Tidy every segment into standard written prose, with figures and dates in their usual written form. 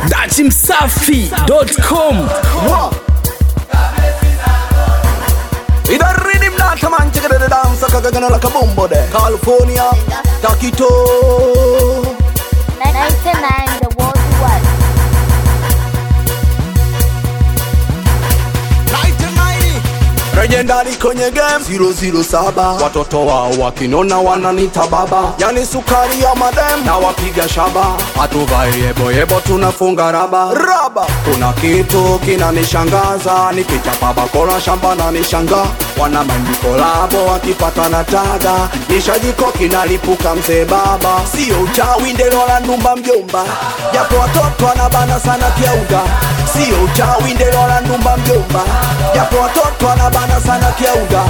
dachimsafi.com. Ida rhythm not a man check the dance kagana like a bombo there. California, Takito. 99 the worldwide. 1990 Legendary kwenye game 007. Watoto wao wakinona wananita baba, yani sukari ya madem na wapiga shaba. Hatuvai yebo tunafunga raba. Kuna kitu kinanishangaza, nikichapa bakora shamba na nishanga. Wana mandi kolabo wakipata na taga, nishajiko kinalipuka mzee baba. Sio uchawi ndelo la ndumba mjomba, japo watoto wanabana sana kiauda. Sio uchawi ndelo la ndumba mjomba, japo watoto wanabana sana kiauda.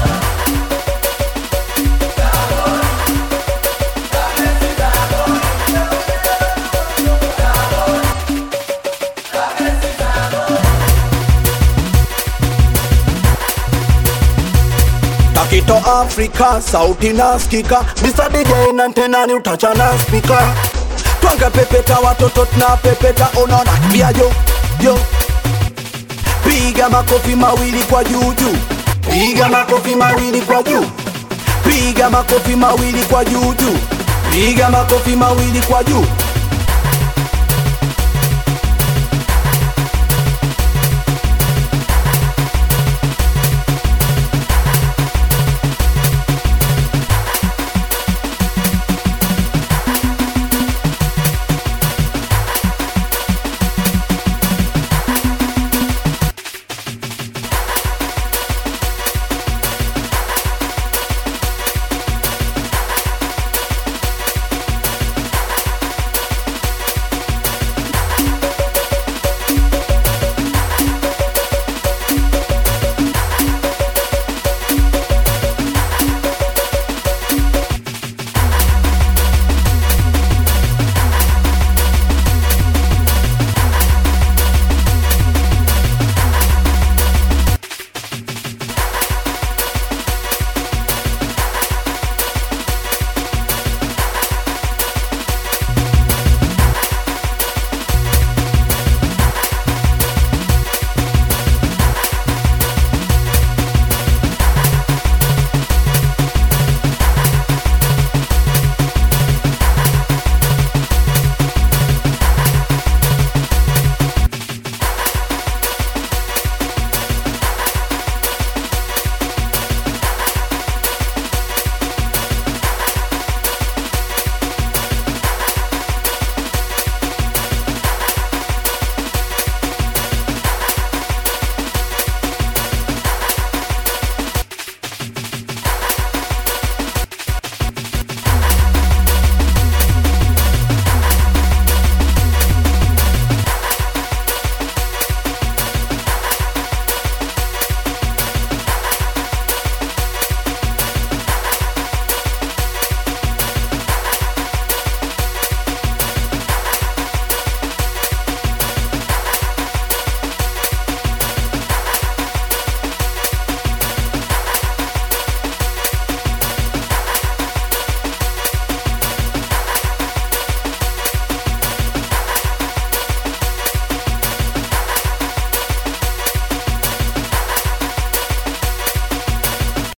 Takito Afrika, sauti nasikika. Mr. DJ na tena ni utacha na speaker. Twanga pepeta watoto tuna pepeta, unaona kibia yo. Piga makofi mawili kwa juu. Piga makofi mawili kwa juu. Piga makofi mawili kwa juu. Piga makofi mawili kwa juu.